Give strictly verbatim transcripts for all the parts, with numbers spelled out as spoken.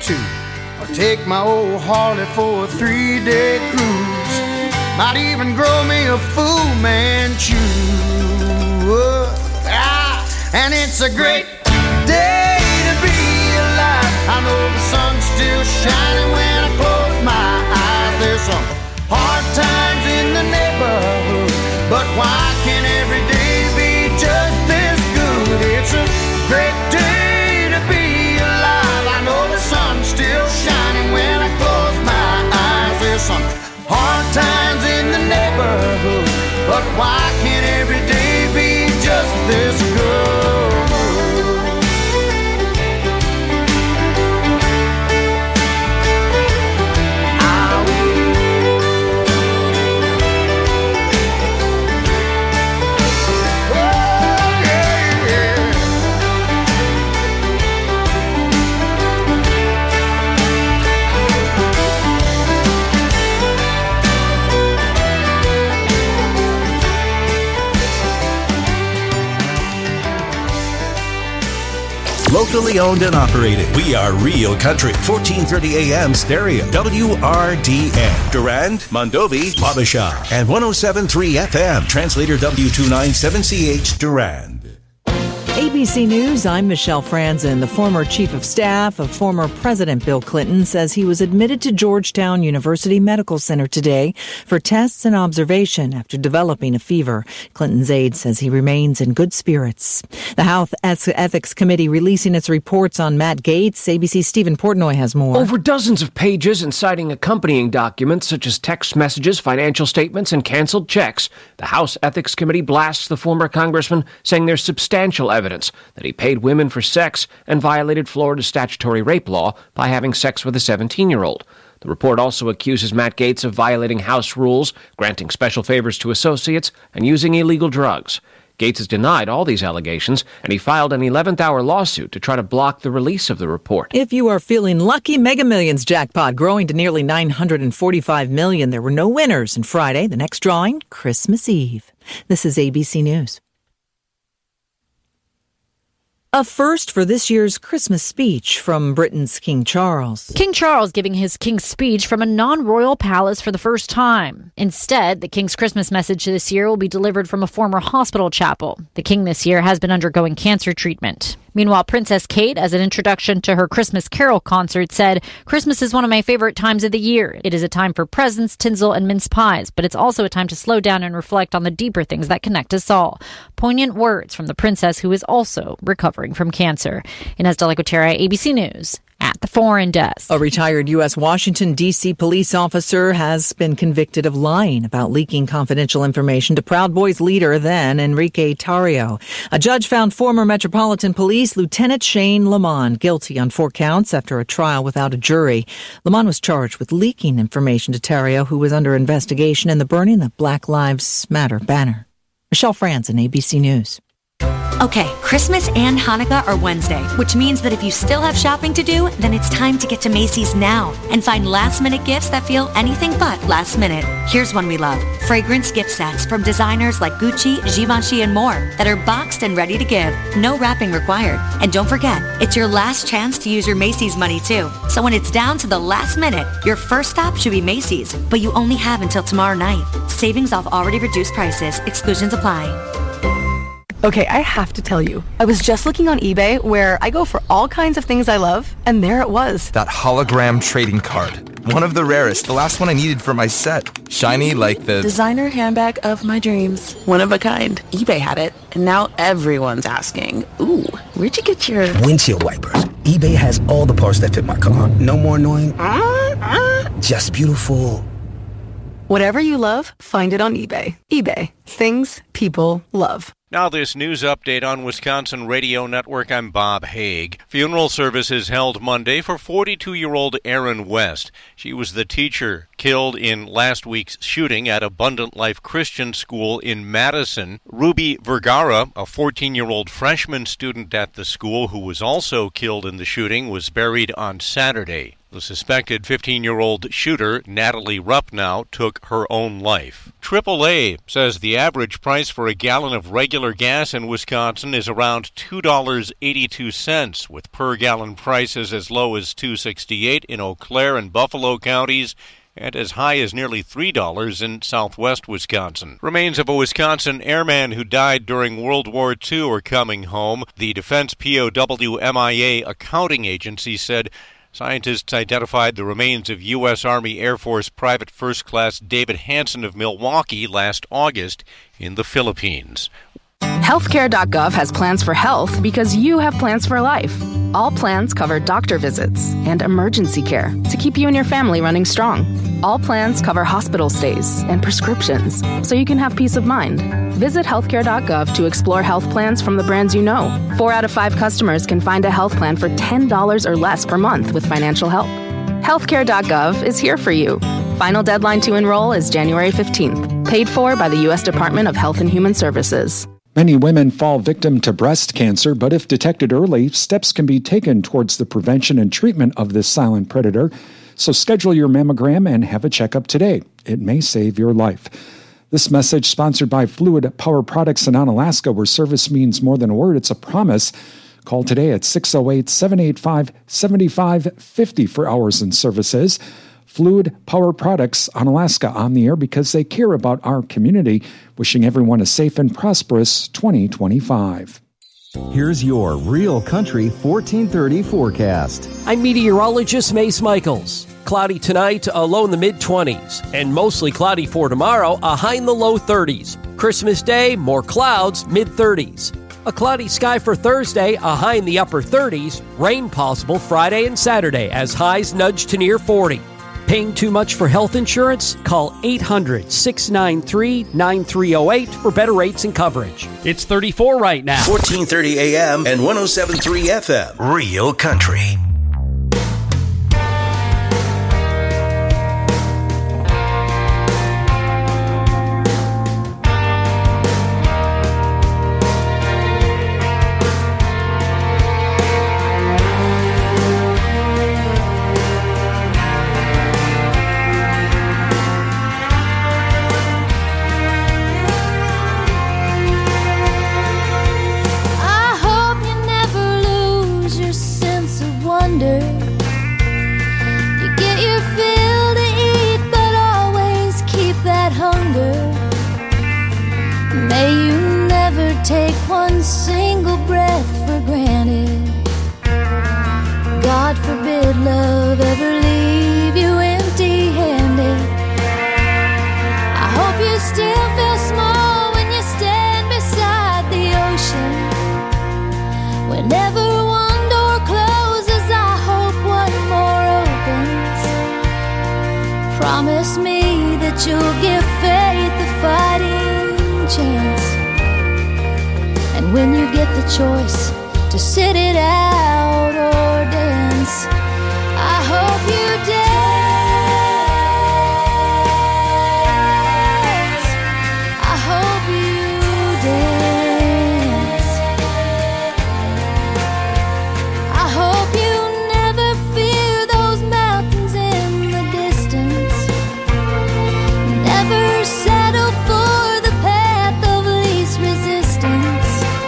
too. Or take my old Harley for a three-day cruise. Might even grow me a Fu Manchu. Ah, and it's a great day to be alive. I know the sun's still shining when I close my eyes. There's some hard times in the neighborhood, but why can't every day be just this good? It's a great day to be alive. I know the sun's still shining when I close my eyes. There's some hard times in the neighborhood, but why can't every day be just this good? Locally owned and operated. We are Real Country. fourteen thirty A M stereo. W R D N. Durand, Mondovi, Wabasha. And one oh seven point three F M. Translator W two ninety-seven C H Durand. A B C News, I'm Michelle Franzen. The former chief of staff of former President Bill Clinton says he was admitted to Georgetown University Medical Center today for tests and observation after developing a fever. Clinton's aide says he remains in good spirits. The House Ethics Committee releasing its reports on Matt Gaetz. A B C's Stephen Portnoy has more. Over dozens of pages and citing accompanying documents such as text messages, financial statements, and canceled checks. The House Ethics Committee blasts the former congressman, saying there's substantial evidence that he paid women for sex and violated Florida's statutory rape law by having sex with a seventeen-year-old. The report also accuses Matt Gaetz of violating House rules, granting special favors to associates, and using illegal drugs. Gaetz has denied all these allegations, and he filed an eleventh hour lawsuit to try to block the release of the report. If you are feeling lucky, Mega Millions jackpot growing to nearly nine hundred forty-five million dollars. There were no winners, and Friday, the next drawing, Christmas Eve. This is A B C News. A first for this year's Christmas speech from Britain's King Charles. King Charles giving his King's speech from a non-royal palace for the first time. Instead, the King's Christmas message this year will be delivered from a former hospital chapel. The King this year has been undergoing cancer treatment. Meanwhile, Princess Kate, as an introduction to her Christmas Carol concert, said, "Christmas is one of my favorite times of the year. It is a time for presents, tinsel, and mince pies, but it's also a time to slow down and reflect on the deeper things that connect us all." Poignant words from the princess, who is also recovering from cancer. Inez de la Gutierrez, A B C News. At the Foreign Desk. A retired U S Washington, D C police officer has been convicted of lying about leaking confidential information to Proud Boys leader then Enrique Tarrio. A judge found former Metropolitan Police Lieutenant Shane Lamont guilty on four counts after a trial without a jury. Lamont was charged with leaking information to Tarrio, who was under investigation in the burning of Black Lives Matter banner. Michelle Franzen, A B C News. Okay, Christmas and Hanukkah are Wednesday, which means that if you still have shopping to do, then it's time to get to Macy's now and find last-minute gifts that feel anything but last minute. Here's one we love. Fragrance gift sets from designers like Gucci, Givenchy, and more that are boxed and ready to give. No wrapping required. And don't forget, it's your last chance to use your Macy's money too. So when it's down to the last minute, your first stop should be Macy's, but you only have until tomorrow night. Savings off already reduced prices. Exclusions apply. Okay, I have to tell you, I was just looking on eBay where I go for all kinds of things I love, and there it was. That hologram trading card. One of the rarest, the last one I needed for my set. Shiny like the... designer handbag of my dreams. One of a kind. eBay had it, and now everyone's asking, ooh, where'd you get your... windshield wipers. eBay has all the parts that fit my car. No more annoying... Uh, uh. Just beautiful. Whatever you love, find it on eBay. eBay. Things people love. Now this news update on Wisconsin Radio Network. I'm Bob Haig. Funeral service is held Monday for forty-two-year-old Erin West. She was the teacher killed in last week's shooting at Abundant Life Christian School in Madison. Ruby Vergara, a fourteen-year-old freshman student at the school who was also killed in the shooting, was buried on Saturday. The suspected fifteen-year-old shooter, Natalie Rupnow, took her own life. triple A says the average price for a gallon of regular gas in Wisconsin is around two dollars and eighty-two cents, with per-gallon prices as low as two dollars and sixty-eight cents in Eau Claire and Buffalo counties, and as high as nearly three dollars in southwest Wisconsin. Remains of a Wisconsin airman who died during World War Two are coming home. The Defense P O W M I A accounting agency said scientists identified the remains of U S Army Air Force Private First Class David Hansen of Milwaukee last August in the Philippines. Healthcare dot gov has plans for health because you have plans for life. All plans cover doctor visits and emergency care to keep you and your family running strong. All plans cover hospital stays and prescriptions so you can have peace of mind. Visit healthcare dot gov to explore health plans from the brands you know. Four out of five customers can find a health plan for ten dollars or less per month with financial help. healthcare dot gov is here for you. Final deadline to enroll is January fifteenth. Paid for by the U S Department of Health and Human Services. Many women fall victim to breast cancer, but if detected early, steps can be taken towards the prevention and treatment of this silent predator. So schedule your mammogram and have a checkup today. It may save your life. This message sponsored by Fluid Power Products in Onalaska, where service means more than a word, it's a promise. Call today at six oh eight, seven eight five, seven five five oh for hours and services. Fluid Power Products Onalaska on the air because they care about our community. Wishing everyone a safe and prosperous twenty twenty-five. Here's your Real Country fourteen thirty forecast. I'm meteorologist Mace Michaels. Cloudy tonight, a low in the mid-twenties, and mostly cloudy for tomorrow, a high in the low thirties. Christmas Day, more clouds, mid-thirties. A cloudy sky for Thursday, a high in the upper thirties. Rain possible Friday and Saturday as highs nudge to near forty. Paying too much for health insurance? Call eight hundred, six nine three, nine three oh eight for better rates and coverage. It's thirty-four right now. fourteen thirty A M and one oh seven point three F M. Real Country. Take one single breath for granted. God forbid love ever leave you empty-handed. I hope you still feel small when you stand beside the ocean. Whenever one door closes, I hope one more opens. Promise me that you'll give faith a fighting chance. And when you get the choice to sit it out or dance, I hope you dance. I hope you dance. I hope you never fear those mountains in the distance. Never settle for the path of least resistance.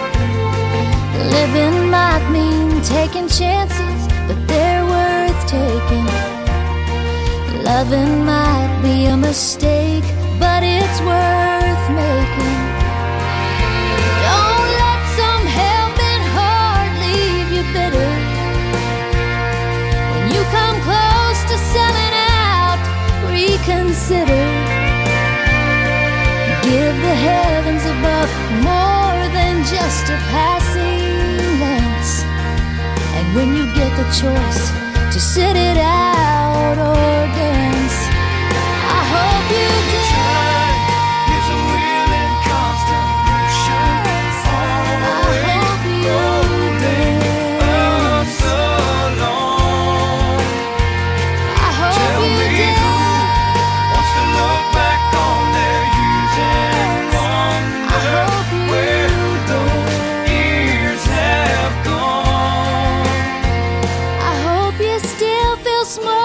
Living might mean taking chances, but they're worth taking. Loving might be a mistake, but it's worth making. Don't let some helping heart leave you bitter. When you come close to selling out, reconsider. Give the heavens above more than just a passing glance. And when you get the choice to sit it out or dance, I hope you dance. Is a wheel in constant motion. I hope you dance. So long. I hope Tell you me dance. Who wants to look back on their years and wonder I hope you where those years have gone. I hope you still feel small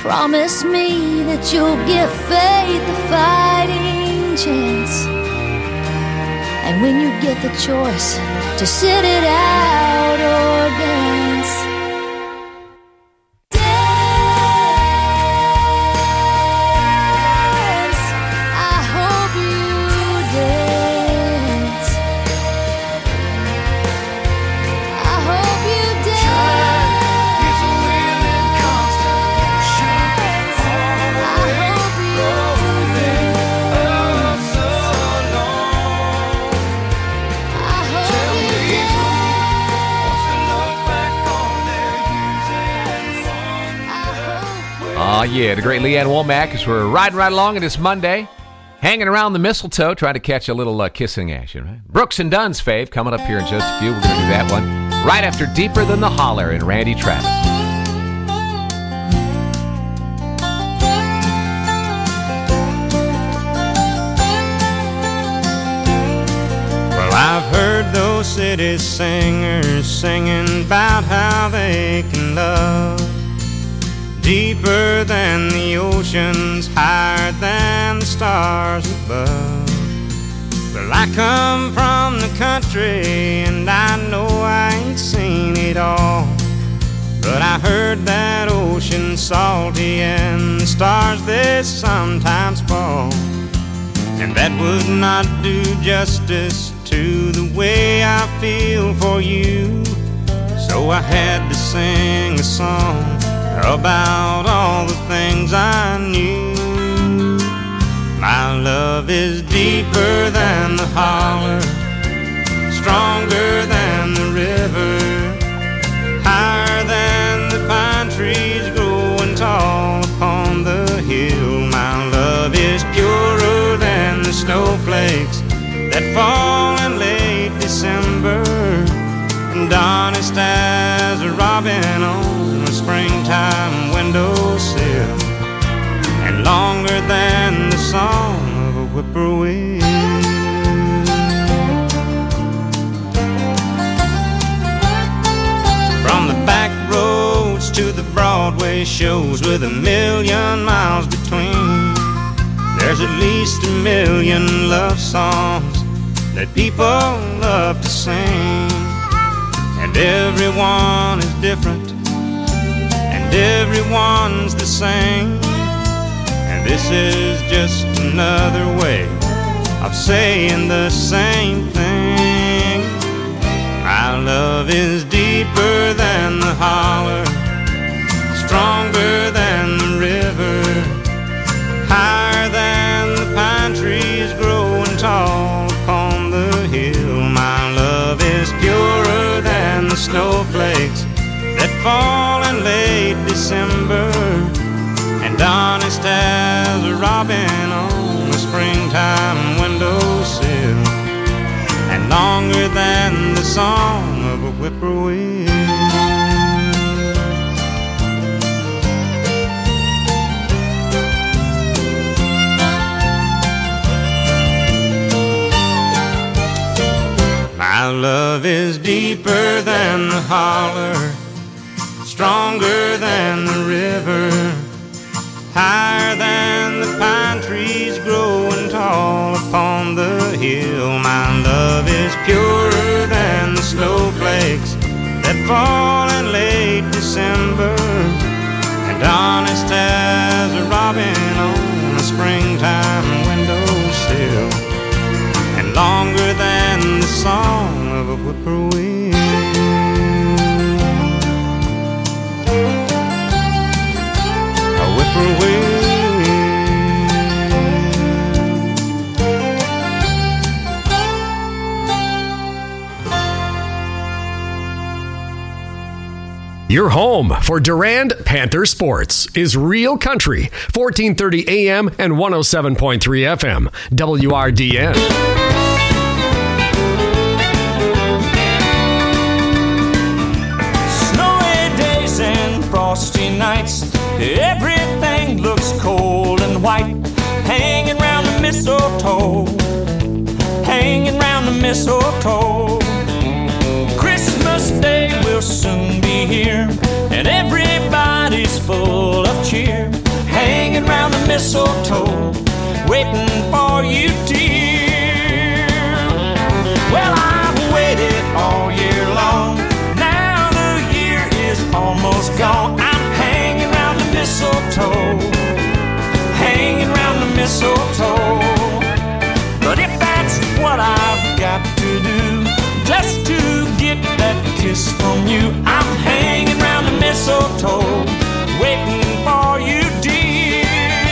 Promise me that you'll give faith a fighting chance. And when you get the choice to sit it out or dance, dance, I hope you dance. I hope you dance. Time is a willing constellation. I hope you dance. Oh, so long. I hope you dance. Oh, yeah, the great Leanne Womack as we're riding right along on this Monday, hanging around the mistletoe, trying to catch a little uh, kissing action, right? Brooks and Dunn's fave coming up here in just a few. We're going to do that one right after Deeper Than the Holler and Randy Travis. Well, I've heard those city singers singing about how they can love deeper than the oceans, higher than the stars above. Well, I come from the country and I know I ain't seen it all, but I heard that ocean salty and the stars they sometimes fall, and that would not do justice to the way I feel for you. So I had to sing a song about all the things I knew. My love is deeper than the holler, stronger than the river, higher than the pine trees growing tall upon the hill. My love is purer than the snowflakes that fall in late December, and honest as a robin on a springtime windowsill, and longer than the song of a whippoorwill. From the back roads to the Broadway shows with a million miles between, there's at least a million love songs that people love to sing. And everyone is different, and everyone's the same, and this is just another way of saying the same thing. My love is deeper than the holler, stronger than the river, higher than the pine trees growing tall upon the hill. My love is purer than the snowflakes that fall in late December, and honest as a robin on a springtime windowsill, and longer than the song of a whippoorwill. My love is deeper than the holler, stronger than the river, higher than the pine trees growing tall upon the hill. My love is purer than the snowflakes that fall in late December, and honest as a robin on a springtime windowsill, and longer than the song of a whippoorwill. A whippoorwill. Your home for Durand Panther Sports is Real Country, fourteen thirty A M and one oh seven point three F M, W R D N. Snowy days and frosty nights, everything looks cold and white. Hanging round the mistletoe, hanging round the mistletoe. Christmas Day will soon be here, and everybody's full of cheer. mistletoe, waiting for you, dear. Well, I've waited all year long. Now the year is almost gone. I'm hanging round the mistletoe, hanging round the mistletoe. But if that's what I've got to do, just to get that kiss from you, I'm hanging round the mistletoe, waiting for you, dear.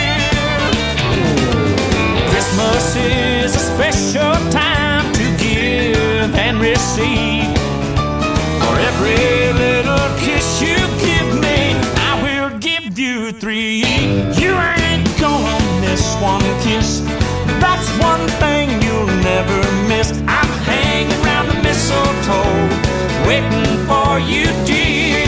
Christmas is a special time to give and receive. For every little kiss you give me, I will give you three. You ain't gonna miss one kiss, that's one thing you'll never miss. I'm hanging round the mistletoe, waiting for you, dear.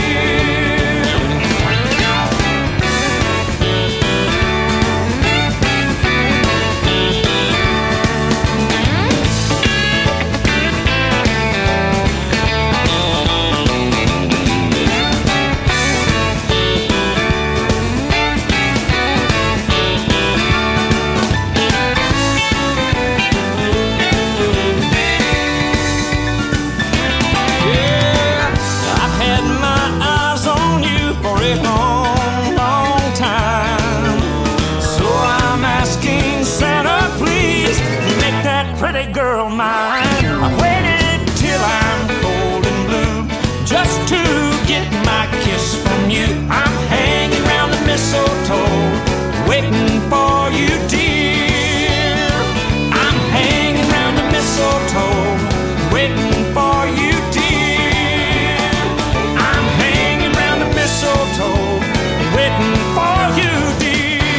Pretty girl mine, I waited till I'm cold and blue, just to get my kiss from you. I'm hanging round the mistletoe, waiting for you, dear. I'm hanging round the mistletoe, waiting for you, dear. I'm hanging round the mistletoe, waiting for you, dear.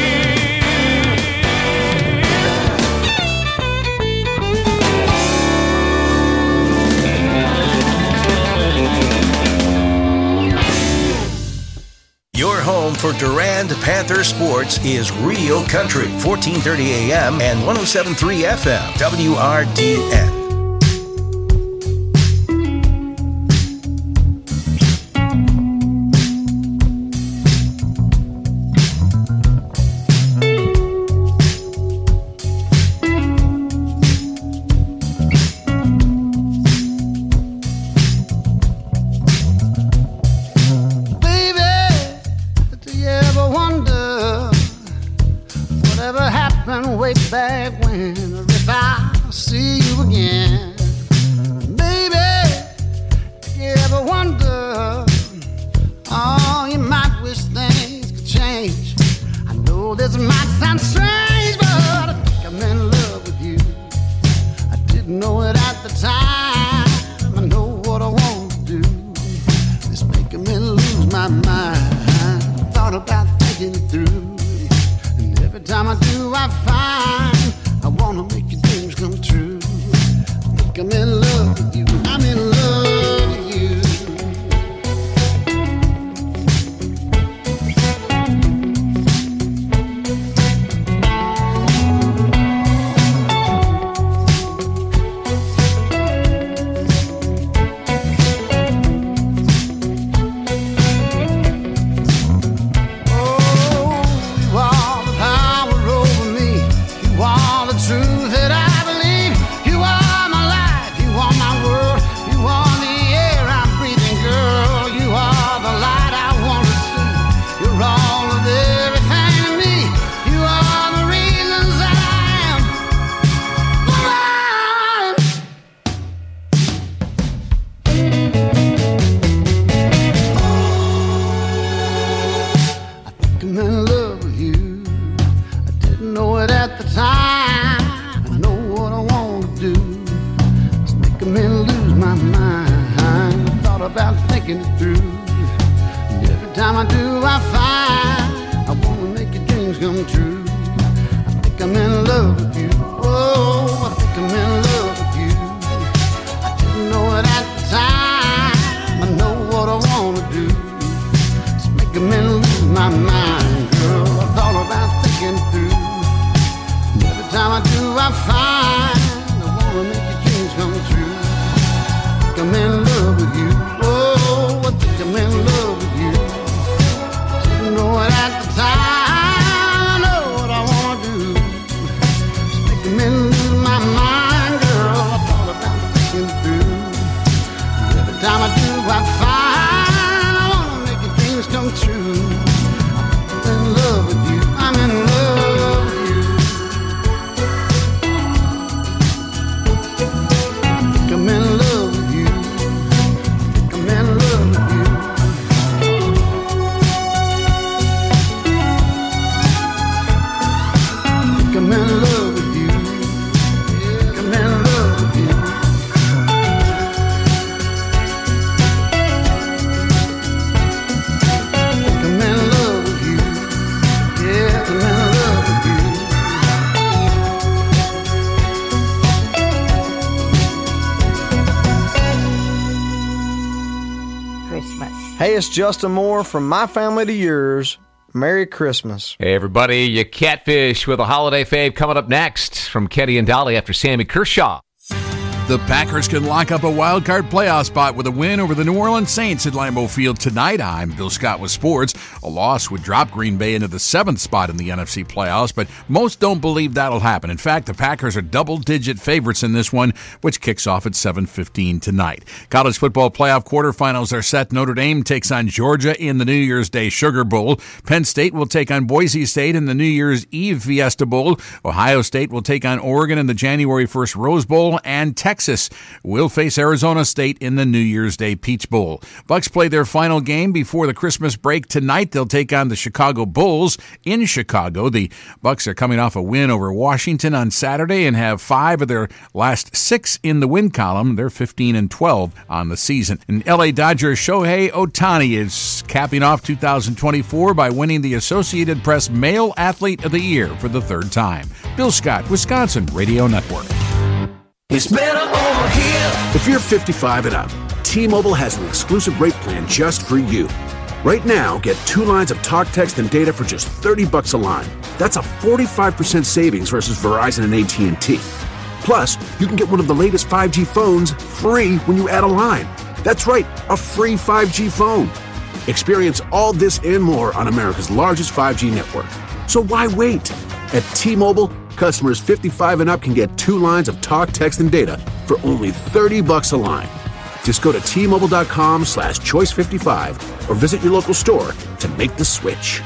Your home for Durand Panther sports is Real Country, fourteen thirty A M and one oh seven point three F M, W R D N. Know it at the time, I know what wish come true. I'm in love with you. I'm in love with you. I'm in love with you. I'm in love with you. I'm in love with you. I'm in love with you. I'm in love with you. Yeah, I'm in love with you. Christmas. Hey, it's Justin Moore from My Family to Yours. Merry Christmas. Hey, everybody. You catfish with a holiday fave coming up next from Kenny and Dolly after Sammy Kershaw. The Packers can lock up a wild card playoff spot with a win over the New Orleans Saints at Lambeau Field tonight. I'm Bill Scott with sports. A loss would drop Green Bay into the seventh spot in the N F C playoffs, but most don't believe that'll happen. In fact, the Packers are double-digit favorites in this one, which kicks off at seven fifteen tonight. College football playoff quarterfinals are set. Notre Dame takes on Georgia in the New Year's Day Sugar Bowl. Penn State will take on Boise State in the New Year's Eve Fiesta Bowl. Ohio State will take on Oregon in the January first Rose Bowl, and Texas Texas will face Arizona State in the New Year's Day Peach Bowl. Bucks play their final game before the Christmas break tonight. They'll take on the Chicago Bulls in Chicago. The Bucks are coming off a win over Washington on Saturday and have five of their last six in the win column. They're fifteen and twelve on the season. And L A Dodgers Shohei Ohtani is capping off two thousand twenty-four by winning the Associated Press Male Athlete of the Year for the third time. Bill Scott, Wisconsin Radio Network. It's better over here. If you're fifty-five and up, T-Mobile has an exclusive rate plan just for you. Right now, get two lines of talk, text, and data for just thirty bucks a line. That's a forty-five percent savings versus Verizon and A T and T. Plus, you can get one of the latest five G phones free when you add a line. That's right, a free five G phone. Experience all this and more on America's largest five G network. So why wait? At T-Mobile, customers fifty-five and up can get two lines of talk, text, and data for only thirty bucks a line. Just go to T-Mobile.com slash choice 55 or visit your local store to make the switch.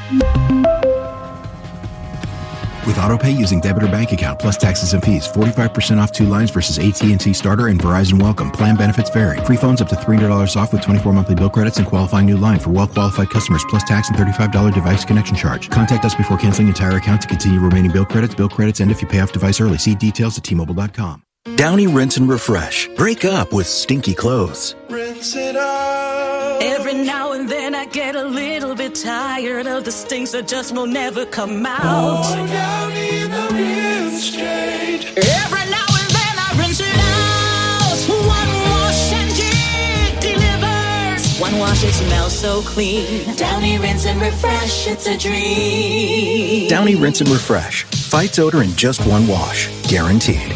With AutoPay using debit or bank account plus taxes and fees, forty-five percent off two lines versus A T and T Starter and Verizon Welcome. Plan benefits vary. Free phones up to three hundred dollars off with twenty-four monthly bill credits and qualifying new line for well-qualified customers plus tax and thirty-five dollars device connection charge. Contact us before canceling entire account to continue remaining bill credits. Bill credits end if you pay off device early. See details at T Mobile dot com. Downy Rinse and Refresh. Break up with stinky clothes. Rinse it out. Every now and then I get a little bit tired of the stinks that just will never come out. Oh, Downy the rinse change. Every now and then I rinse it out. One wash and it delivers. One wash, it smells so clean. Downy Rinse and Refresh, it's a dream. Downy Rinse and Refresh. Fights odor in just one wash. Guaranteed.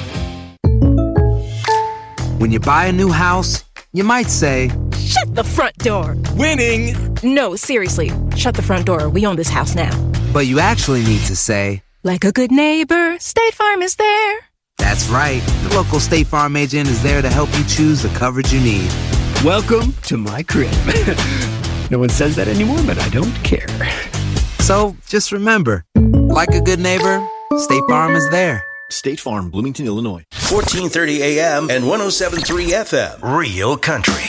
When you buy a new house, you might say, "Shut the front door." Winning! No, seriously, shut the front door. We own this house now. But you actually need to say, "Like a good neighbor, State Farm is there." That's right. The local State Farm agent is there to help you choose the coverage you need. Welcome to my crib. No one says that anymore, but I don't care. So just remember, like a good neighbor, State Farm is there. State Farm, Bloomington, Illinois. fourteen thirty A M and one oh seven point three F M. Real Country.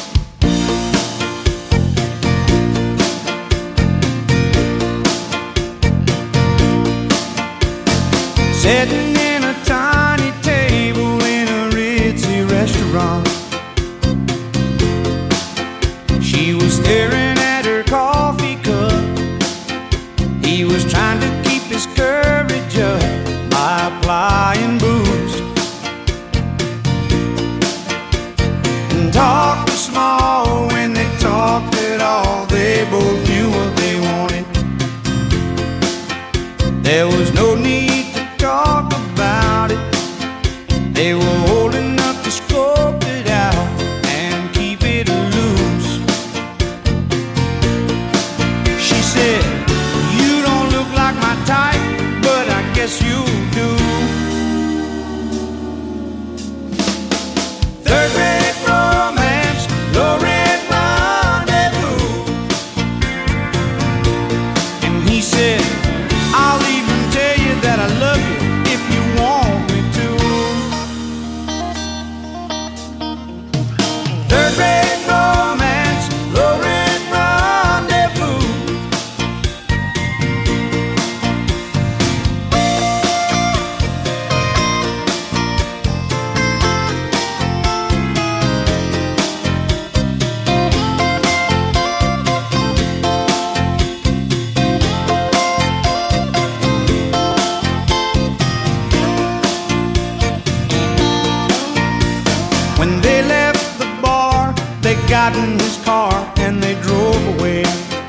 Sitting in a tiny table in a ritzy restaurant. She was staring at her coffee cup. He was trying to keep his courage up by applying booze. And talk was small when they talked at all. They both knew what they wanted. There was no need to talk about it. They were old enough to scope it out and keep it loose. She said, "You don't look like my type. car and they drove away.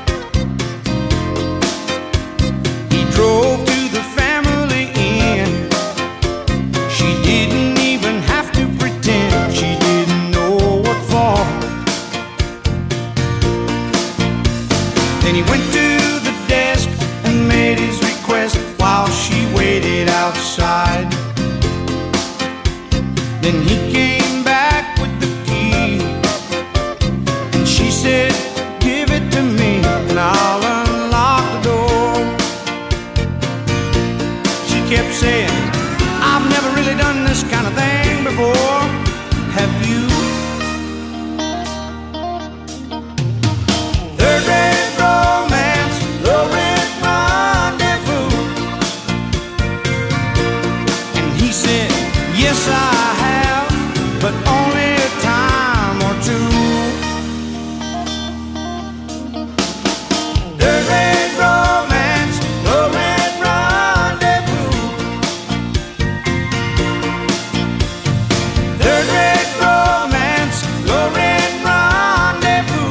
He drove to the family inn. She didn't even have to pretend she didn't know what for. Then he went to the desk and made his request while she waited outside. Then he came back with the key and she said, give it to me and I'll unlock the door. She kept saying, I've never really done this kind of thing before. Have you? Third rate romance, low rent rendezvous. And he said, yes I have, but only a time or two. Third rate romance, low rent rendezvous. Third rate romance, low rent rendezvous.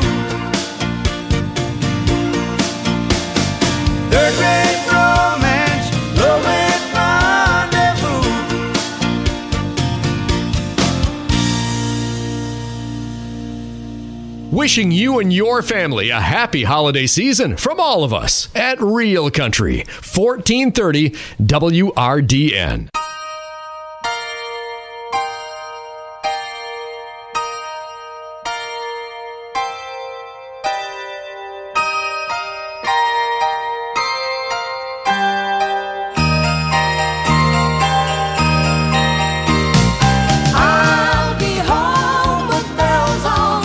Third rate romance, low rent rendezvous. Wishing you and your family a happy holiday season from all of us at Real Country, fourteen thirty W R D N. I'll be home with bells on.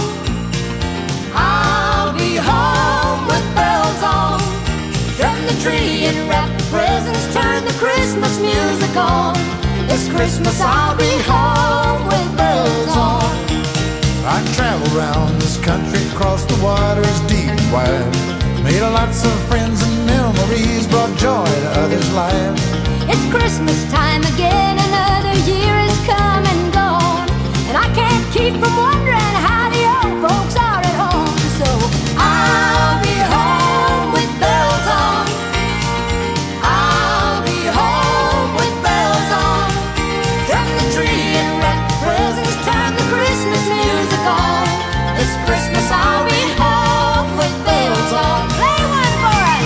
I'll be home with bells on. Trim the tree and wrap the presents, turn the Christmas music on. This Christmas I'll be home with bells on. I travel around this country, across the waters deep and wide. Made lots of friends and memories, brought joy to others' lives. It's Christmas time again, another year has come and gone. And I can't keep from wondering how the old folks are at home. So I'll be home with bells on. I'll be home with bells on. Trim the tree and wrap the presents, turn the Christmas music on. This Christmas I'll be home with bells on. Play one for us.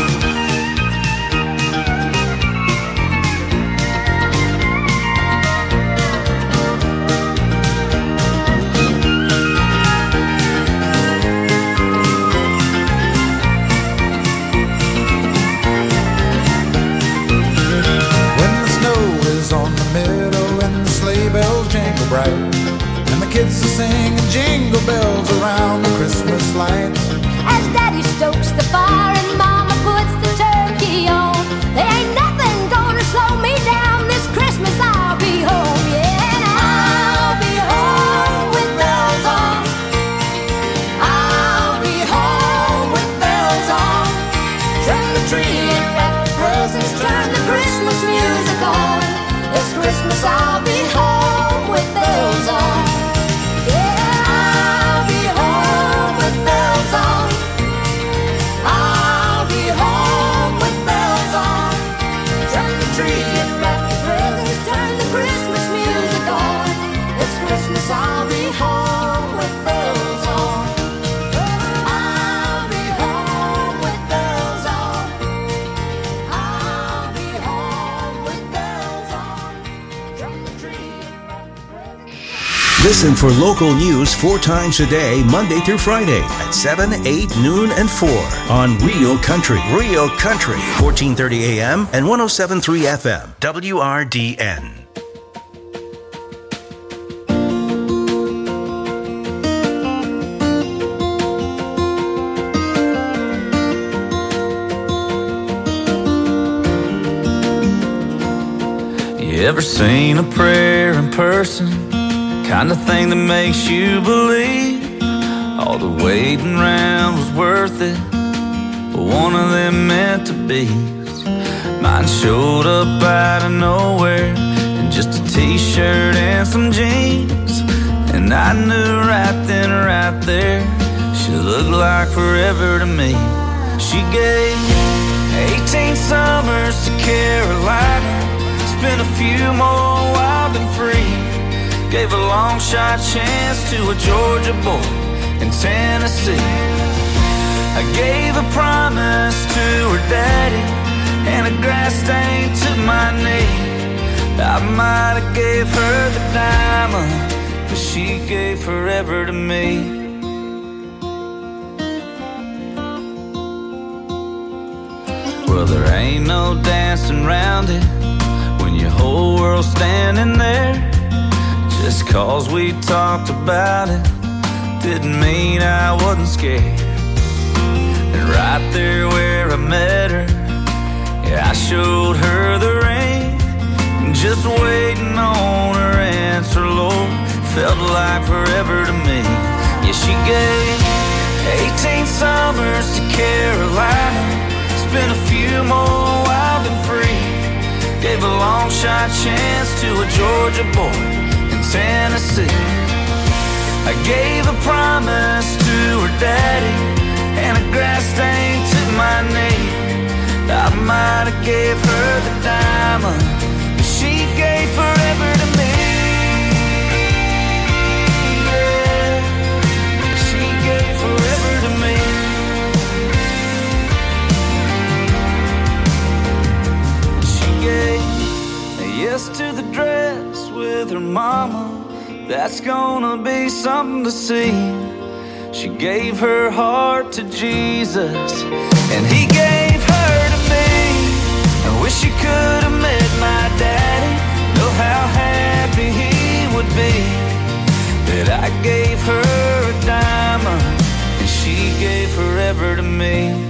When the snow is on the meadow and the sleigh bells jingle bright, and the kids are singing jingle bells around the Christmas lights. As Daddy stokes the fire and Mama puts the turkey on, there ain't nothing gonna slow me down. This Christmas I'll be home, yeah, and I'll be home with bells on. I'll be home with bells on. Trim the tree and wrap the presents, turn the Christmas music on. This Christmas I'll be home with bells on. Yeah, I'll be home with bells on. I'll be home with bells on. Trim the tree and wrap the presents, turn the Christmas music on. This Christmas I'll be home with bells on. I'll be home with bells on. I'll be home with bells on. Trim the tree and wrap the presents. Listen for local news four times a day, Monday through Friday at seven, eight, noon, and four on Real Country. Real Country, fourteen thirty A M and one oh seven point three F M, W R D N. You ever seen a prayer in person? Kind of thing that makes you believe all the waiting around was worth it, but one of them meant to be. Mine showed up out of nowhere in just a t-shirt and some jeans, and I knew right then, right there, She looked like forever to me. She gave eighteen summers to Carolina, spent a few more wild and free. Gave a long shot chance to a Georgia boy in Tennessee. I gave a promise to her daddy and a grass stain to my knee. I might have gave her the diamond, but she gave forever to me. Well, there ain't no dancing around it when your whole world's standing there. Just cause we talked about it didn't mean I wasn't scared. And right there where I met her, yeah, I showed her the ring. Just waiting on her answer, Lord, felt like forever to me. Yeah, she gave eighteen summers to Carolina, spent a few more wild and free. Gave a long shot chance to a Georgia boy in Tennessee. I gave a promise to her daddy and a grass stain to my knee. I might have gave her the diamond, but she gave forever to me. Yeah. She gave forever to me. She gave a yes to the dress with her mama. That's gonna be something to see. She gave her heart to Jesus, and he gave her to me. I wish you could have met my daddy. Know how happy he would be that I gave her a diamond, and she gave forever to me.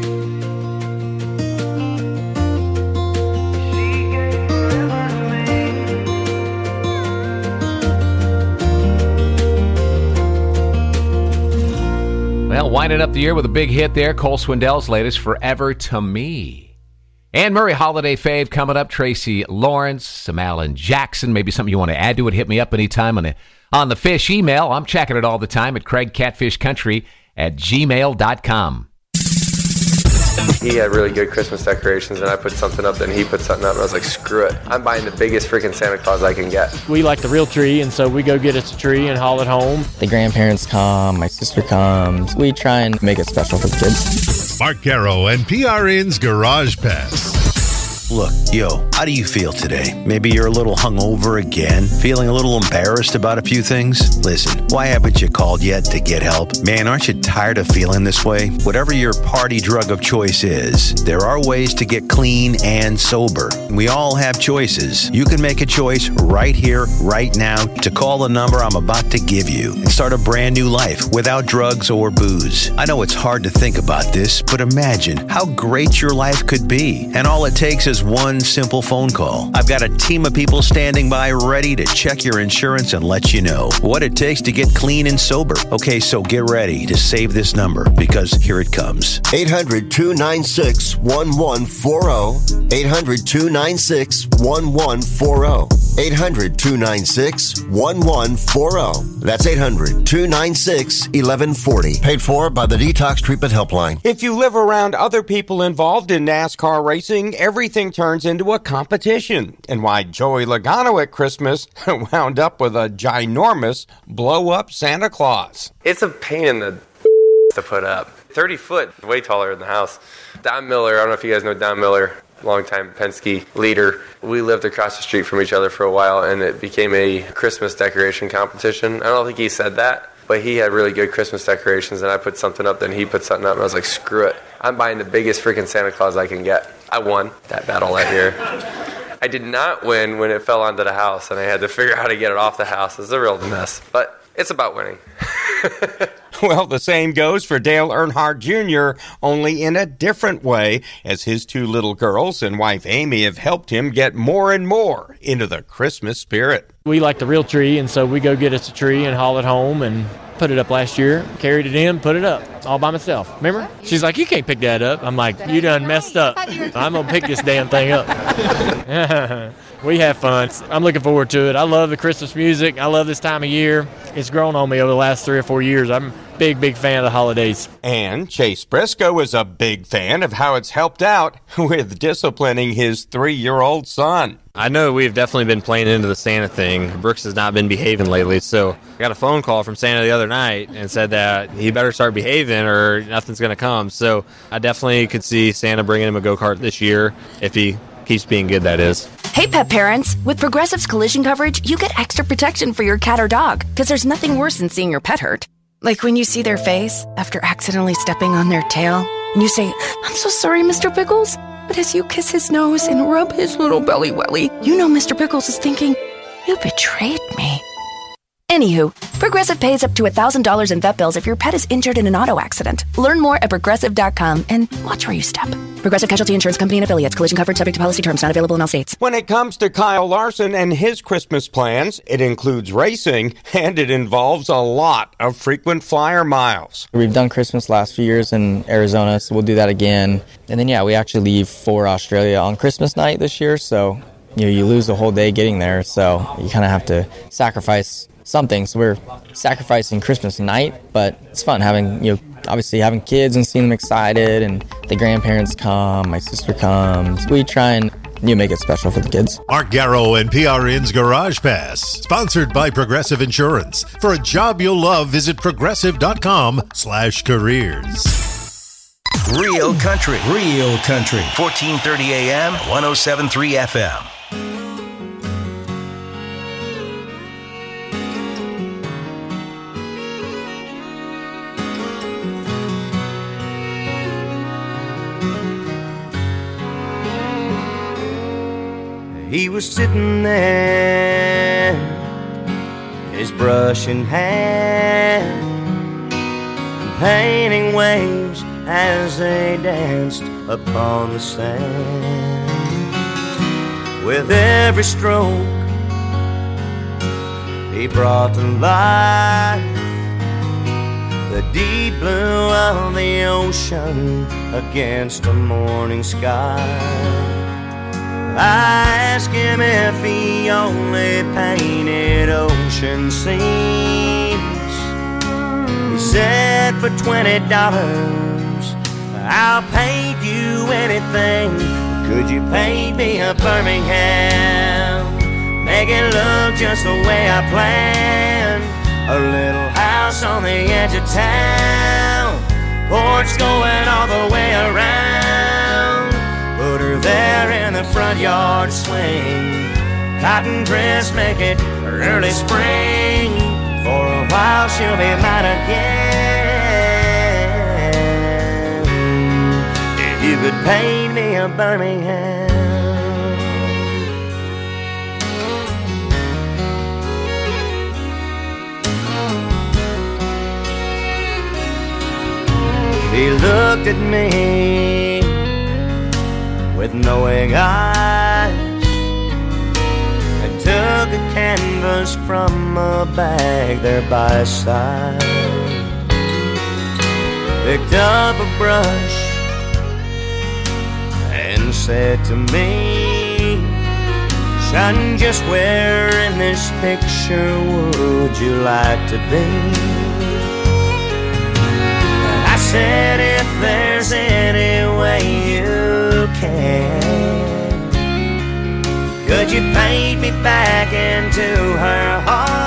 Well, winding up the year with a big hit there. Cole Swindell's latest, Forever to Me. Anne Murray holiday fave coming up. Tracy Lawrence, some Alan Jackson. Maybe something you want to add to it. Hit me up anytime on the, on the Fish email. I'm checking it all the time at Craig Catfish Country at gmail dot com. He had really good Christmas decorations, and I put something up, then he put something up, and I was like, screw it. I'm buying the biggest freaking Santa Claus I can get. We like the real tree, and so we go get us a tree and haul it home. The grandparents come, my sister comes. We try and make it special for the kids. Mark Caro and P R N's Garage Pass. Look, yo, how do you feel today? Maybe you're a little hungover again, feeling a little embarrassed about a few things? Listen, why haven't you called yet to get help? Man, aren't you tired of feeling this way? Whatever your party drug of choice is, there are ways to get clean and sober. We all have choices. You can make a choice right here, right now, to call the number I'm about to give you and start a brand new life without drugs or booze. I know it's hard to think about this, but imagine how great your life could be. And all it takes is one simple phone call. I've got a team of people standing by ready to check your insurance and let you know what it takes to get clean and sober. Okay, so get ready to save this number, because here it comes. eight hundred, two nine six, one one four zero. eight hundred, two nine six, one one four zero. eight hundred, two nine six, one one four zero. That's eight hundred, two nine six, one one four zero. Paid for by the Detox Treatment Helpline. If you live around other people involved in NASCAR racing, everything turns into a competition. And why Joey Logano at Christmas wound up with a ginormous blow-up Santa Claus. It's a pain in the to put up. thirty foot, way taller than the house. Don Miller, I don't know if you guys know Don Miller, longtime Penske leader. We lived across the street from each other for a while, and it became a Christmas decoration competition. I don't think he said that, but he had really good Christmas decorations, and I put something up, then he put something up, and I was like, screw it. I'm buying the biggest freaking Santa Claus I can get. I won that battle that year. I did not win when it fell onto the house, and I had to figure out how to get it off the house. It's a real mess, but it's about winning. Well, the same goes for Dale Earnhardt Junior, only in a different way, as his two little girls and wife Amy have helped him get more and more into the Christmas spirit. We like the real tree, and so we go get us a tree and haul it home and put it up last year. Carried it in, put it up, all by myself. Remember? She's like, you can't pick that up. I'm like, you done messed up. I'm going to pick this damn thing up. We have fun. I'm looking forward to it. I love the Christmas music. I love this time of year. It's grown on me over the last three or four years. I'm a big, big fan of the holidays. And Chase Briscoe is a big fan of how it's helped out with disciplining his three-year-old son. I know we've definitely been playing into the Santa thing. Brooks has not been behaving lately, so I got a phone call from Santa the other night and said that he better start behaving or nothing's going to come. So I definitely could see Santa bringing him a go-kart this year if he keeps being good, that is. Hey, pet parents. With Progressive's collision coverage, you get extra protection for your cat or dog, because there's nothing worse than seeing your pet hurt. Like when you see their face after accidentally stepping on their tail, and you say, "I'm so sorry, Mister Pickles." But as you kiss his nose and rub his little belly welly, you know Mister Pickles is thinking, "You betrayed me." Anywho, Progressive pays up to one thousand dollars in vet bills if your pet is injured in an auto accident. Learn more at Progressive dot com and watch where you step. Progressive Casualty Insurance Company and Affiliates. Collision coverage subject to policy terms. Not available in all states. When it comes to Kyle Larson and his Christmas plans, it includes racing, and it involves a lot of frequent flyer miles. We've done Christmas last few years in Arizona, so we'll do that again. And then, yeah, we actually leave for Australia on Christmas night this year, so you know, you lose the whole day getting there, so you kind of have to sacrifice something. So we're sacrificing Christmas night, but it's fun having, you know, obviously having kids and seeing them excited, and the grandparents come, my sister comes. We try and, you know, make it special for the kids. Mark Garrow and P R N's Garage Pass, sponsored by Progressive Insurance. For a job you'll love, visit progressive.com slash careers. Real country, real country. fourteen thirty A M, one oh seven point three F M. He was sitting there, his brush in hand, painting waves as they danced upon the sand. With every stroke he brought to life the deep blue of the ocean against a morning sky. I asked him if he only painted ocean scenes. He said, for twenty dollars I'll paint you anything. Could you paint me a Birmingham? Make it look just the way I planned. A little house on the edge of town, porch going all the way around. Put her there in the front yard swing, cotton dress, make it early spring. For a while she'll be mine again. If you could paint me a Birmingham. He looked at me with knowing eyes and took a canvas from a bag there by his side. Picked up a brush and said to me, "Son, just where in this picture would you like to be?" And I said, "If there's any way you can, could you paint me back into her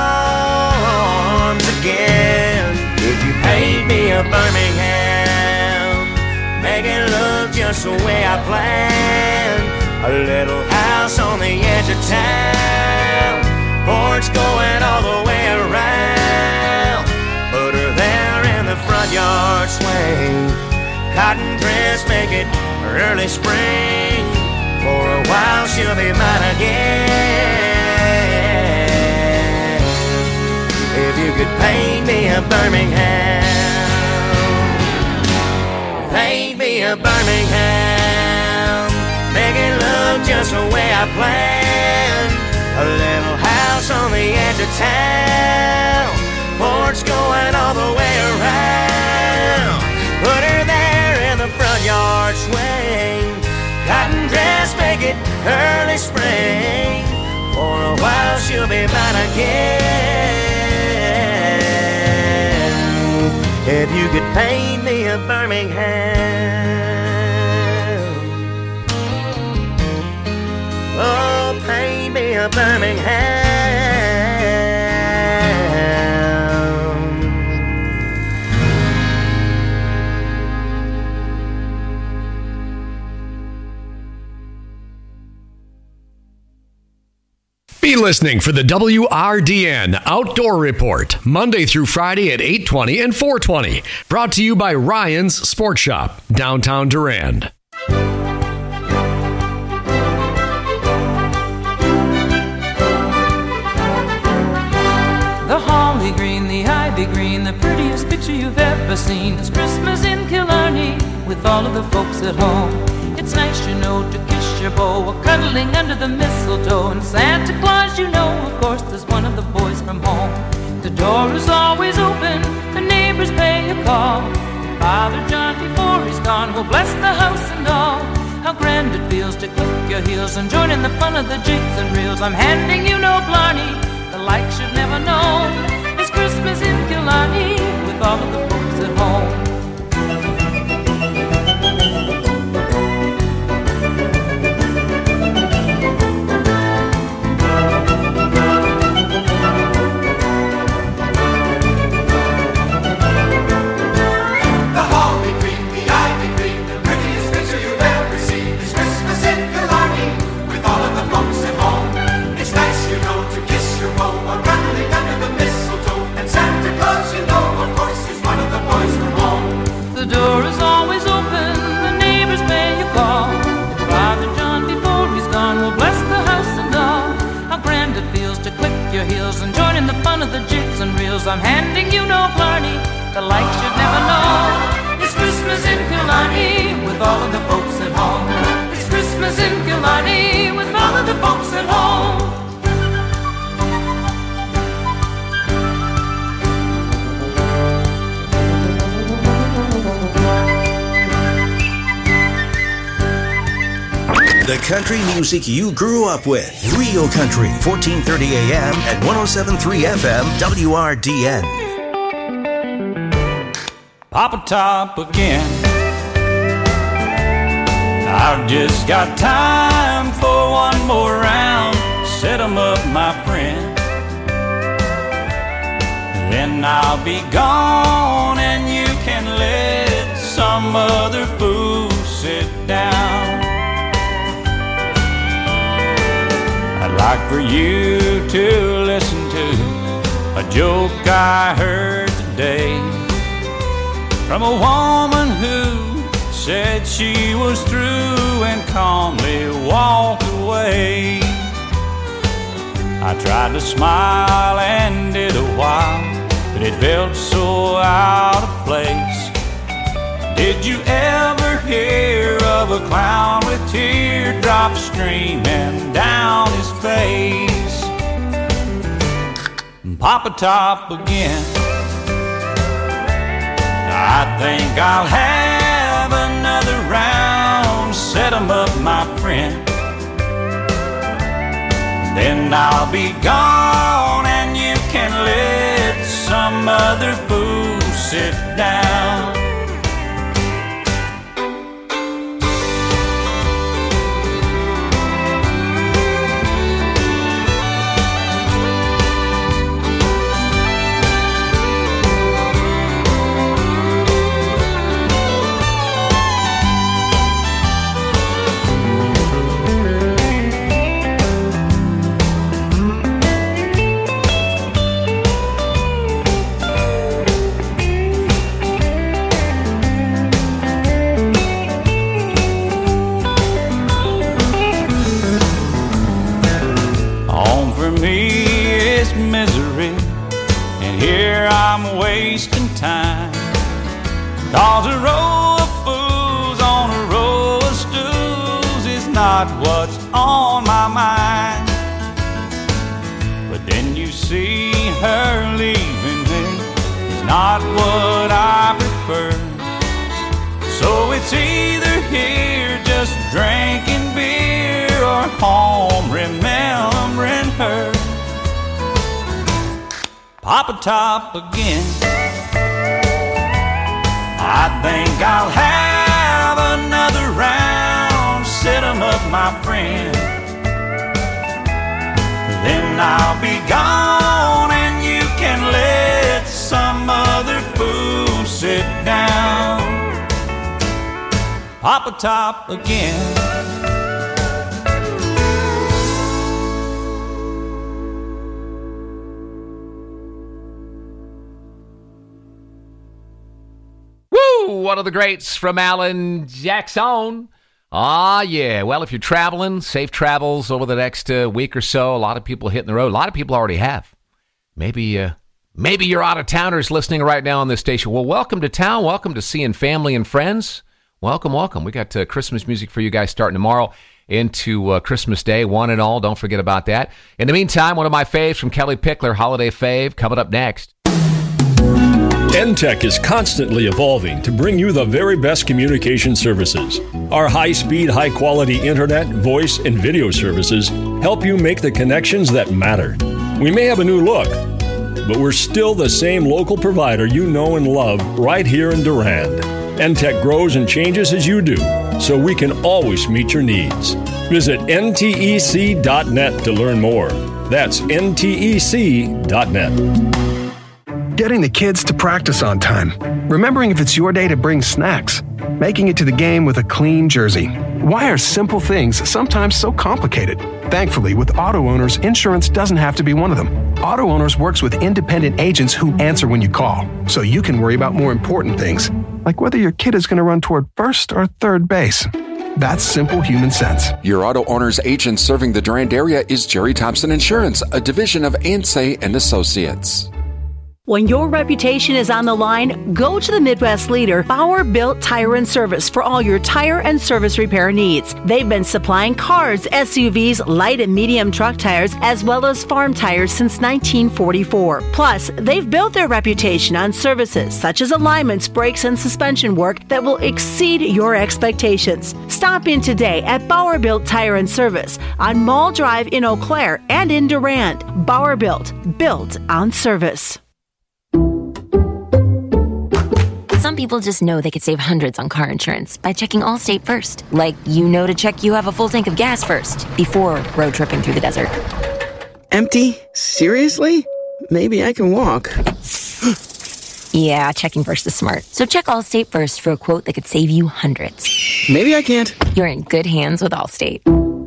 arms again? Could you paint me a Birmingham? Make it look just the way I planned. A little house on the edge of town, porch going all the way around. Put her there in the front yard swing, cotton dress, make it early spring. For a while she'll be mine again. If you could paint me a Birmingham, paint me a Birmingham. Make it look just the way I planned. A little house on the edge of town, porch going all the way around. Put her there in the front yard swing, cotton dress, make it early spring. well, she'll be mine again. If you could paint me a Birmingham, oh, paint me a Birmingham. Be listening for the W R D N Outdoor Report, Monday through Friday at eight twenty and four twenty. Brought to you by Ryan's Sports Shop, downtown Durand. The holly green, the ivy green, the prettiest picture you've ever seen. It's Christmas in Killarney with all of the folks at home. It's nice, you know, to kiss your beau, or cuddling under the mistletoe. And Santa Claus, you know, of course, there's one of the boys from home. The door is always open, the neighbors pay a call. Father John, before he's gone, will bless the house and all. How grand it feels to click your heels and join in the fun of the jigs and reels. I'm handing you no blarney, the like should never know. It's Christmas in Killarney with all of the folks at home. And join in the fun of the jigs and reels. I'm handing you no blarney, the like should never know. It's Christmas in Killarney with all of the folks at home. It's Christmas in Killarney with all of the folks at home. The country music you grew up with. Real Country, fourteen thirty A M and one oh seven point three F M, W R D N. Papa Top again. I've just got time for one more round. Set 'em up, my friend. Then I'll be gone and you can let some other fool sit down. I'd like for you to listen to a joke I heard today from a woman who said she was through and calmly walked away. I tried to smile and did a while, but it felt so out of place. Did you ever hear of a clown with teardrops streaming down his face? Papa Top again. I think I'll have another round. Set 'em up, my friend. Then I'll be gone and you can let some other fool sit down. Wasting time, 'cause a row of fools on a row of stools is not what's on my mind. But then you see her leaving me is not what I prefer. So it's either here just drinking beer or home remembering her. Pop a top again. I think I'll have another round. Set 'em up, my friend. Then I'll be gone and you can let some other fool sit down. Pop a top again. Woo! One of the greats from Alan Jackson. Ah, yeah. Well, if you're traveling, safe travels over the next uh, week or so. A lot of people hitting the road. A lot of people already have. Maybe uh, maybe you're out-of-towners listening right now on this station. Well, welcome to town. Welcome to seeing family and friends. Welcome, welcome. We got uh, Christmas music for you guys starting tomorrow into uh, Christmas Day, one and all. Don't forget about that. In the meantime, one of my faves from Kelly Pickler, Holiday Fave, coming up next. N T E C is constantly evolving to bring you the very best communication services. Our high-speed, high-quality internet, voice, and video services help you make the connections that matter. We may have a new look, but we're still the same local provider you know and love right here in Durand. N T E C grows and changes as you do, so we can always meet your needs. Visit N T E C dot net to learn more. That's N T E C dot net. Getting the kids to practice on time. Remembering if it's your day to bring snacks. Making it to the game with a clean jersey. Why are simple things sometimes so complicated? Thankfully, with Auto Owners, insurance doesn't have to be one of them. Auto Owners works with independent agents who answer when you call, so you can worry about more important things, like whether your kid is going to run toward first or third base. That's simple human sense. Your Auto Owners agent serving the Durand area is Jerry Thompson Insurance, a division of Ansay and Associates. When your reputation is on the line, go to the Midwest leader, Bauer Built Tire and Service, for all your tire and service repair needs. They've been supplying cars, S U Vs, light and medium truck tires, as well as farm tires since nineteen forty-four. Plus, they've built their reputation on services such as alignments, brakes, and suspension work that will exceed your expectations. Stop in today at Bauer Built Tire and Service on Mall Drive in Eau Claire and in Durand. Bauer Built, built on service. Some people just know they could save hundreds on car insurance by checking Allstate first. Like, you know to check you have a full tank of gas first before road tripping through the desert. Empty? Seriously? Maybe I can walk. Yeah, checking first is smart. So check Allstate first for a quote that could save you hundreds. Maybe I can't. You're in good hands with Allstate.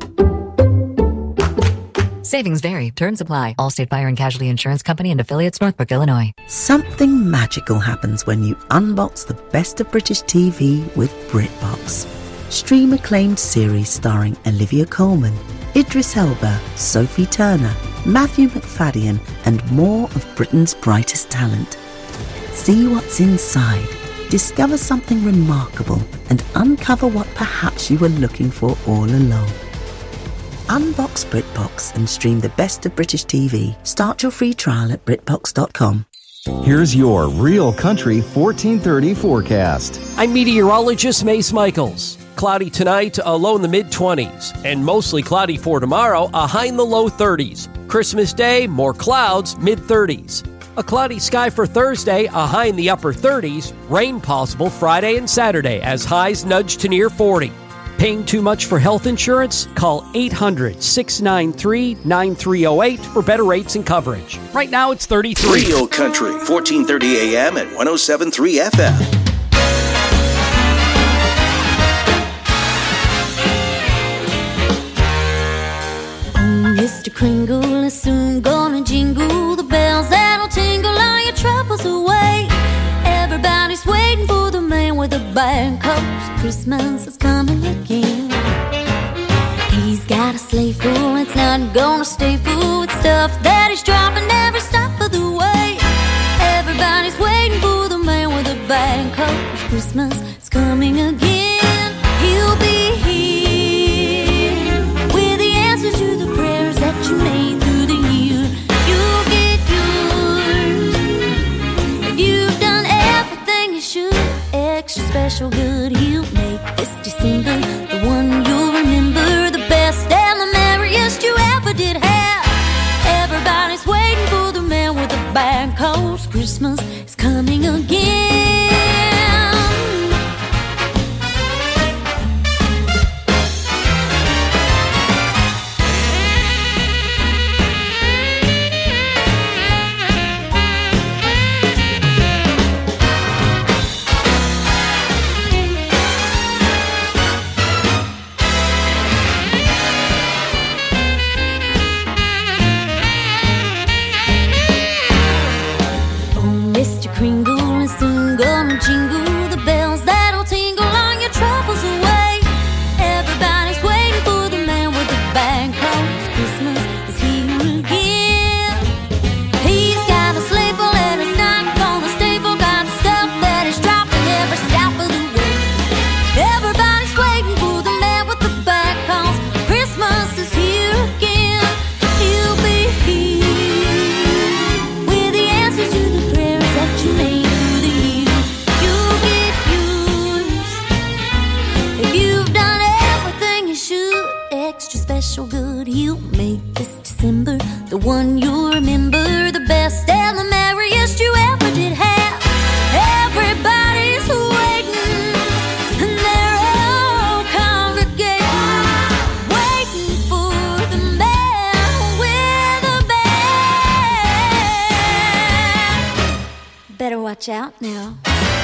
Savings vary. Terms apply. Allstate Fire and Casualty Insurance Company and affiliates, Northbrook, Illinois. Something magical happens when you unbox the best of British T V with BritBox. Stream acclaimed series starring Olivia Colman, Idris Elba, Sophie Turner, Matthew McFadden, and more of Britain's brightest talent. See what's inside, discover something remarkable, and uncover what perhaps you were looking for all along. Unbox BritBox and stream the best of British T V. Start your free trial at Britbox dot com. Here's your Real Country fourteen thirty forecast. I'm meteorologist Mace Michaels. Cloudy tonight, a low in the mid-twenties. And mostly cloudy for tomorrow, a high in the low thirties. Christmas Day, more clouds, mid-thirties. A cloudy sky for Thursday, a high in the upper thirties. Rain possible Friday and Saturday as highs nudge to near forty. Paying too much for health insurance? Call eight hundred, six nine three, nine three zero eight for better rates and coverage. Right now it's thirty-three. Real Country, fourteen thirty A M and one oh seven point three F M. Oh, Mister Kringle is soon gonna jingle the bells that'll tingle all your troubles away. Everybody's waiting for the man with the bad coat. Christmas is coming again. He's got a sleigh full, it's not gonna stay full with stuff that he's dropping every stop of the way. Everybody's waiting for the man with the bad coat. Christmas is coming again. He'll be here with the answers to the prayers that you made through the year. You'll get yours if you've done everything you should. Extra special good he'll make this December the one you'll remember, the best and the merriest you ever did have. Everybody's waiting for the man with the bad Christmas is coming again. Jingle the bells that'll tingle on your troubles away. Everybody's waiting for the man with the bag, 'cause Christmas is here again. He's got a sleigh full and it's not gonna stay full. Got stuff that is dropping every step of the way. Everybody's waiting for the man with the bag, 'cause Christmas is here again. He'll be here with the answers to the prayers that you made. Extra special good, he'll make this December the one you'll remember, the best and the merriest you ever did have. Everybody's waiting and they're all congregating, waiting for the man with a bag. Better watch out now.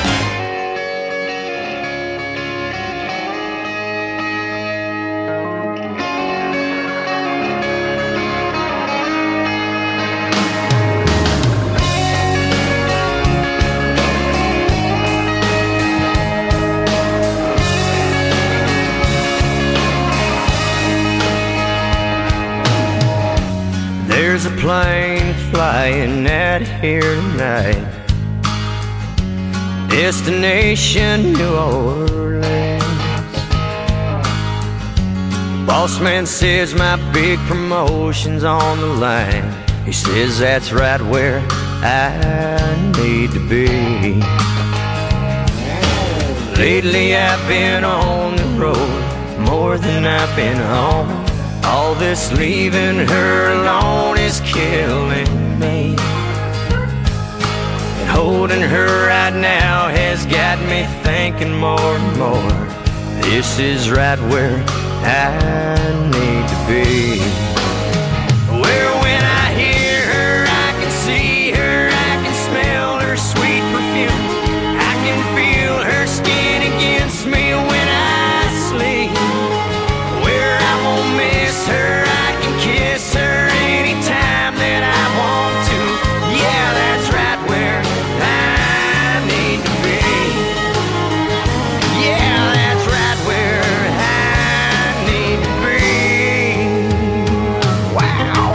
There's a plane flying out here tonight, destination New Orleans. Boss man says my big promotion's on the line. He says that's right where I need to be. Lately I've been on the road more than I've been home. All this leaving her alone is killing me. And holding her right now has got me thinking more and more. This is right where I need to be. Where when I hear her, I can see her, I can smell her sweet perfume. I can feel her skin against me when I sleep. Where I won't miss her, I can kiss her anytime that I want to. Yeah, that's right where I need to be. Yeah, that's right where I need to be. Wow.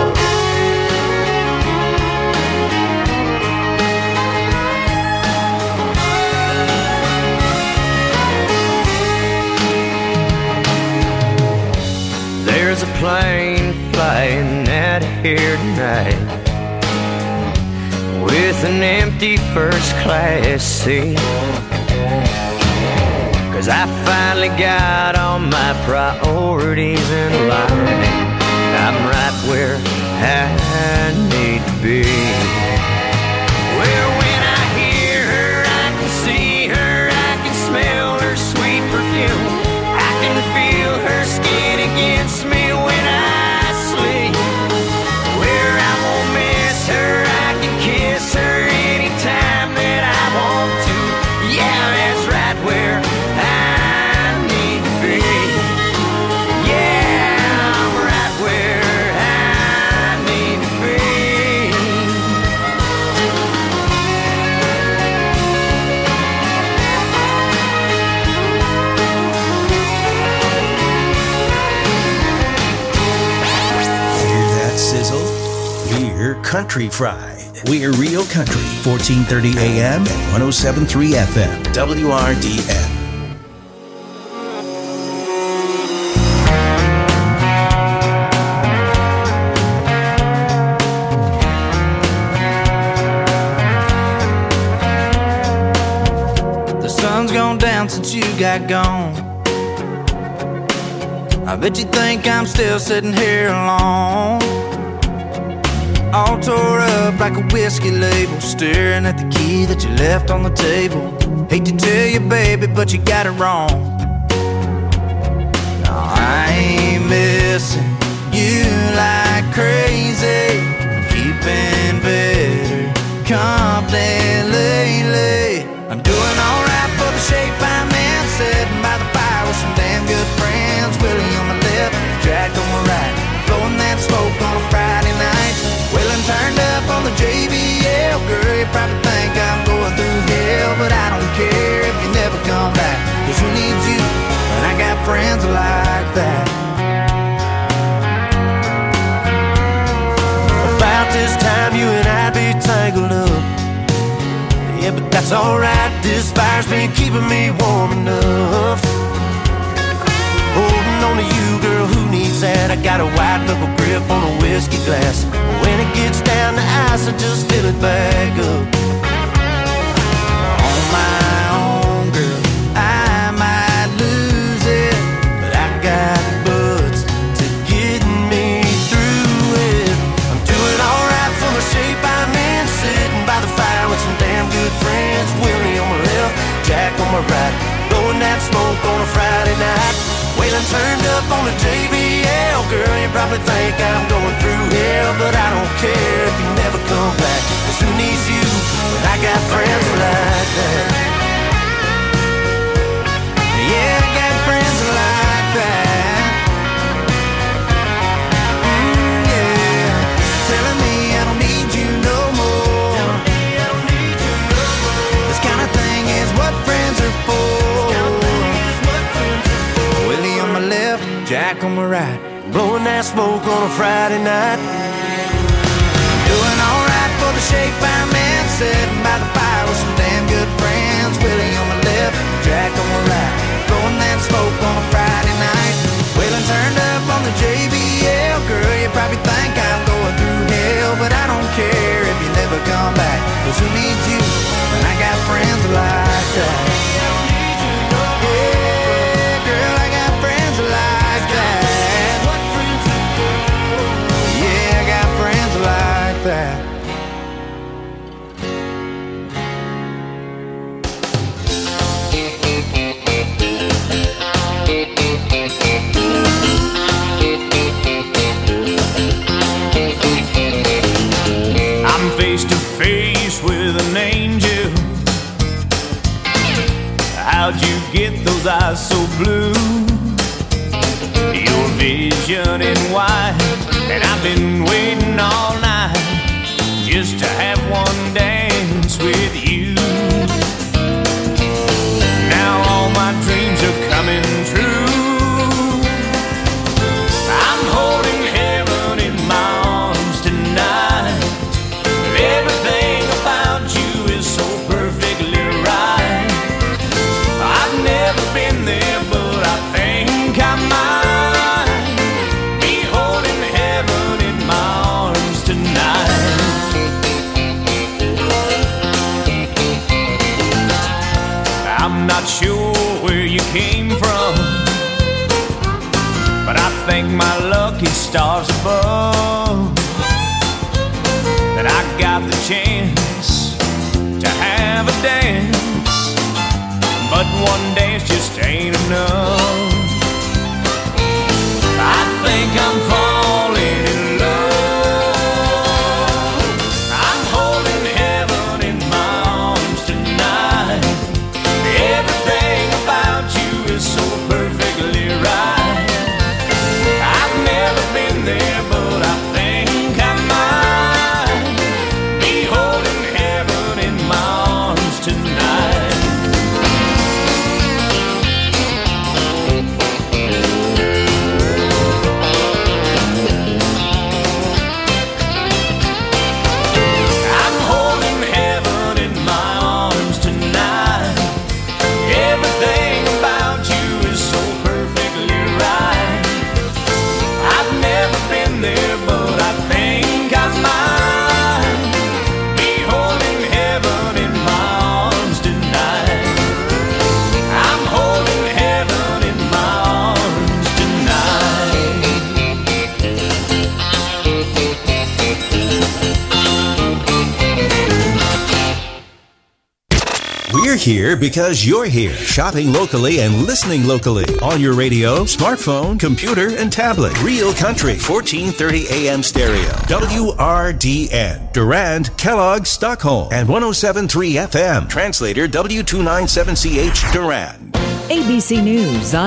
There's a plane flying out here tonight with an empty first class seat. 'Cause I finally got all my priorities in line. I'm right where I need to be. Where when I hear her, I can see her, I can smell her sweet perfume. I can feel her skin against me when I sleep. Where I won't miss her, I can kiss her anytime that I want to. Yeah, that's right where I need to be. Yeah, I'm right where I need to be. Hear that sizzle? We're Country Fried. We're Real Country, fourteen thirty A M and one oh seven point three F M, W R D N. The sun's gone down since you got gone. I bet you think I'm still sitting here alone. all tore up like a whiskey label, staring at the key that you left on the table. Hate to tell you, baby, but you got it wrong. No, I ain't missing you like crazy, keeping better company lately. I'm doing alright for the shape I'm in, sitting by the fire with some damn good friends. Willie on my left, Jack on my right, blowing that smoke on a Friday night. Waylon turned up on the J B L. Girl, you probably think I'm going through hell, but I don't care if you never come back, 'cause who needs you when I got friends like that? About this time you and I'd be tangled up. Yeah, but that's alright, this fire's been keeping me warm enough. Holding on to you, girl, who needs that? I got a white knuckle grip on a whiskey glass. When it gets down to ice, I just fill it back up. On my own, girl, I might lose it, but I got buds to get me through it. I'm doing alright for the shape I'm in, sitting by the fire with some damn good friends. Willie on my left, Jack on my right, blowing that smoke on a Friday night. Waylon turned up on the J B L. Girl, you probably think I'm going through hell, but I don't care if you never come back, 'cause who needs you when I got friends like that? Yeah, I got friends like that. Mm, yeah, telling me I don't need you no more. This kind of thing is what friends are for. Jack on my right, blowing that smoke on a Friday night. Doing alright for the shape I'm in, sitting by the fire with some damn good friends. Willie on my left, Jack on my right, blowing that smoke on a Friday night. Waylon turned up on the J B L. Girl, you probably think I'm going through hell, but I don't care if you never come back, 'cause who needs you when I got friends like that? Face to face with an angel. How'd you get those eyes so blue? Your vision in white, and I've been waiting all night just to have one dance with you. Now all my dreams are coming true. I'm holding heaven in my arms tonight. Everything about you is so perfectly right. I've never been there, but I think I might be holding heaven in my arms tonight. I'm not sure where you came from, but I thank my lucky stars above that I got the chance to have a dance, but one dance just ain't enough. I think I'm falling in love. I'm holding heaven in my arms tonight. Everything about you is so perfectly right. I've never been there, but I think I might be holding heaven in my arms tonight. We're here because you're here, shopping locally and listening locally on your radio, smartphone, computer, and tablet. Real Country, fourteen thirty A M stereo. W R D N. Durand, Kellogg, Stockholm, and one oh seven point three F M. Translator W two ninety-seven C H, Durand. A B C News on